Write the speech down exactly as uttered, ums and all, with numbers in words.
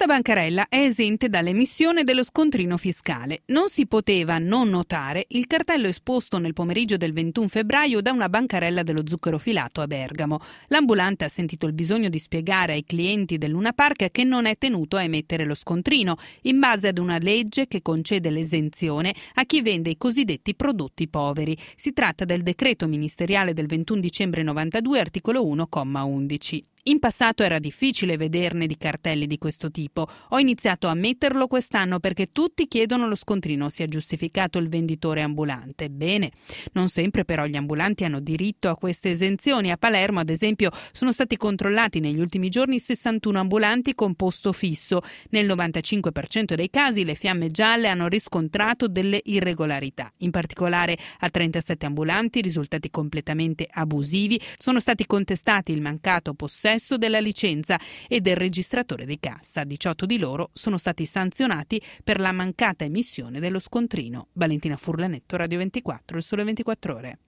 Questa bancarella è esente dall'emissione dello scontrino fiscale. Non si poteva non notare il cartello esposto nel pomeriggio del ventuno febbraio da una bancarella dello zucchero filato a Bergamo. L'ambulante ha sentito il bisogno di spiegare ai clienti del Luna Park che non è tenuto a emettere lo scontrino, in base ad una legge che concede l'esenzione a chi vende i cosiddetti prodotti poveri. Si tratta del decreto ministeriale del ventuno dicembre novantadue, articolo uno, comma undici. In passato era difficile vederne di cartelli di questo tipo. Ho iniziato a metterlo quest'anno perché tutti chiedono lo scontrino, si è giustificato il venditore ambulante. Bene, non sempre però gli ambulanti hanno diritto a queste esenzioni. A Palermo, ad esempio, sono stati controllati negli ultimi giorni sessantuno ambulanti con posto fisso. Nel novantacinque per cento dei casi le fiamme gialle hanno riscontrato delle irregolarità. In particolare a trentasette ambulanti, risultati completamente abusivi, sono stati contestati il mancato possesso della licenza e del registratore di cassa. diciotto di loro sono stati sanzionati per la mancata emissione dello scontrino. Valentina Furlanetto, Radio ventiquattro, Il Sole ventiquattro Ore.